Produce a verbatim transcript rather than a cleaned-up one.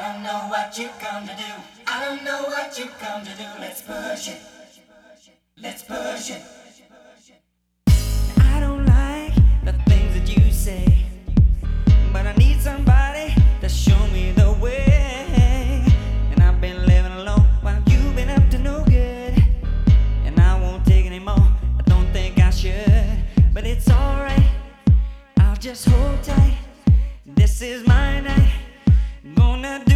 don't know what you come to do. I don't know what you come to do. Let's push it. Let's push it. I don't like the things that you say, but I need somebody to show me the way. And I've been living alone while you've been up to no good, and I won't take anymore. I don't think I should, but it's alright. I'll just hold tight. This is my night. Gonna do